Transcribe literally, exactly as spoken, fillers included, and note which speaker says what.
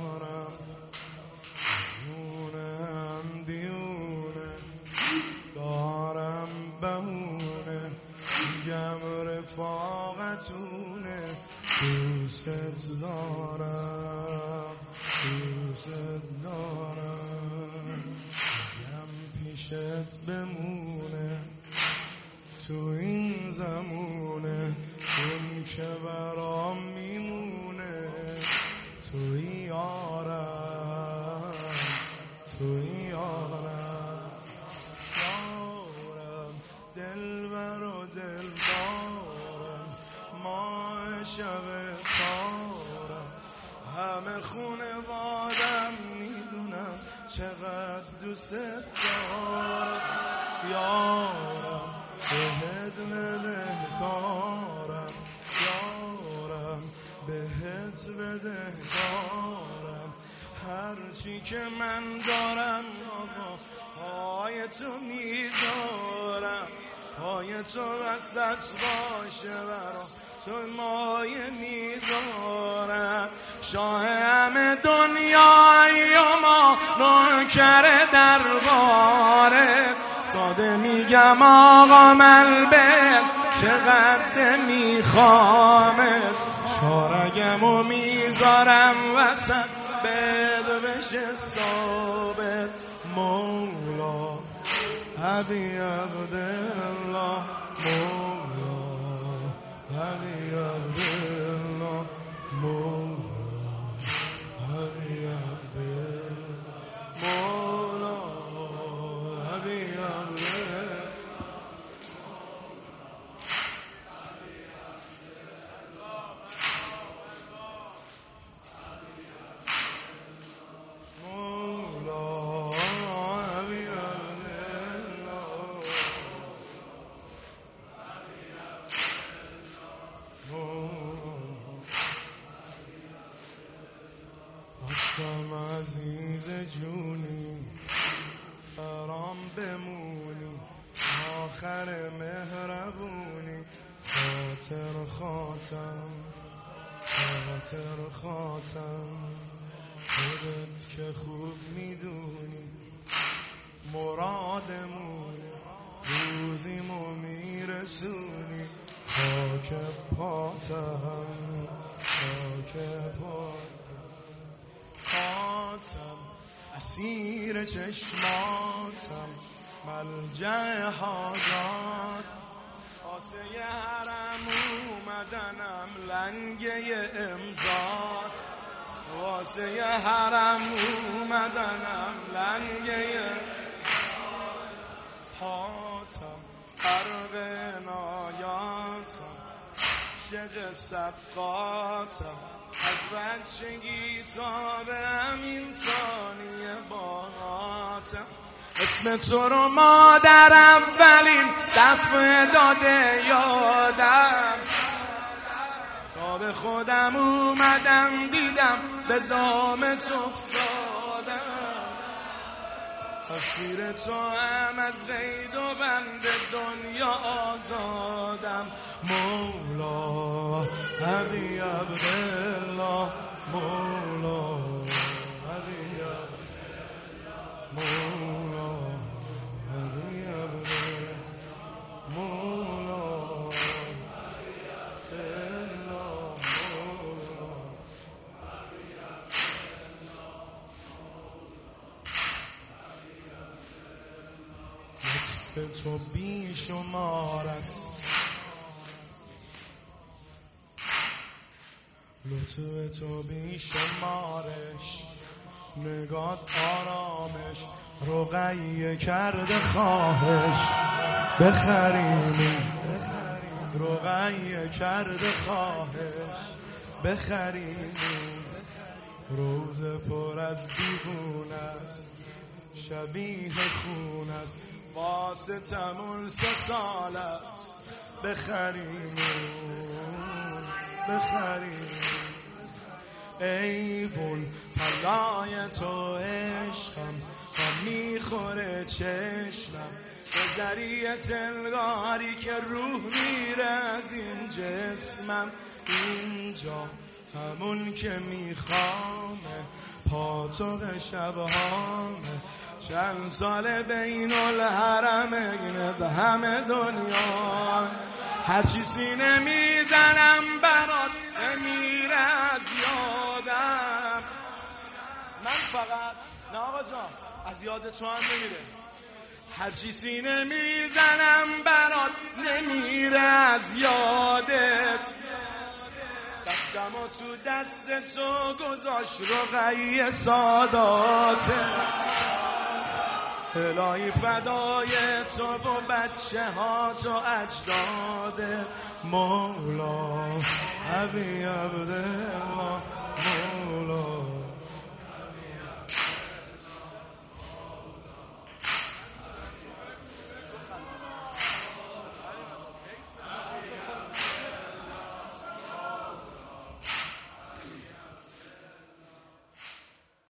Speaker 1: دارم، دیونم دیونه دارم بهونه، میگم رفاقتونه، دوست دارم دوست دارم، میگم پیشت بمونه تو این زمونه، اون که برام میمونه، توی یارم توی یارم یارم، دلبر و دلدارم، ماه شب تارم، همه خونوادم میدونم چقدر دوست دارم، یارم بهت بدهکارم، یارم بهت بدهکارم، هرچی که من دارم آقا پای تو میذارم، پای تو وسط باشه برا تو مایه میذارم، شاه همه دنیای و ما نوکر درباره، ساده میگم آقا من به چقدر میخوامت، شارگمو میذارم وسط بد بشه ثابت، مولا حبی عبدالله، مولا حبی عبدالله، مولا حبی عبدالله، مولا حبی عبدالله، عشقم عزیز جونی برام بمونی، آخر مهربونی، خاطر خاطم خاطر خاطم، خودت که خوب میدونی مرادمونی، روزیمو میرسونی، خاک پاتم خاک پاتم، خاتم اسیر چشماتم، ملجأ حاجات، واسه حرم اومدنم لنگه امضات، واسه حرم اومدنم لنگه پاتم، غرق عنایاتم، عاشق سبقاتم، از بچگی تا به همین ثانیه باهاتم، اسم تو رو مادر اولین دفعه داده یادم، تا به خودم اومدم دیدم به دام تو افتادم، اسیر تو هم از قید و بند دنیا آزادم، مولا حبی عبدالله، مولا حبی عبدالله، مولا حبی عبدالله، مولا حبی عبدالله، مولا حبی عبدالله، لطف تو بی شمار است، لطف تو بی شمارش، نگات آرامش، رقیه کرده خواهش بخریمی، رقیه کرده خواهش بخریمی، روز پر از دیوون است، شبیه خون است، واسطمون سه سال است بخریمی بخریمی، ایوون طلای تو عشقم تا میخوره چشمم، به ذریعه تلگاری که روح میره از این جسمم، اینجا همون که میخوامه، پاتوق شبهامه، چند سال بین الحرمه به همه دنیا، هرچی سینه میزنم برات نمیره از یادم. من فقط نه آقا جان از یاد تو هم نمیره، هرچی سینه میزنم برات نمیره از یادت، دستمو تو دست تو گذاشت رقیه ساداته، الهی فدای تو و بچه ها تو اجداد مولا، حبیب عبدالله مولا.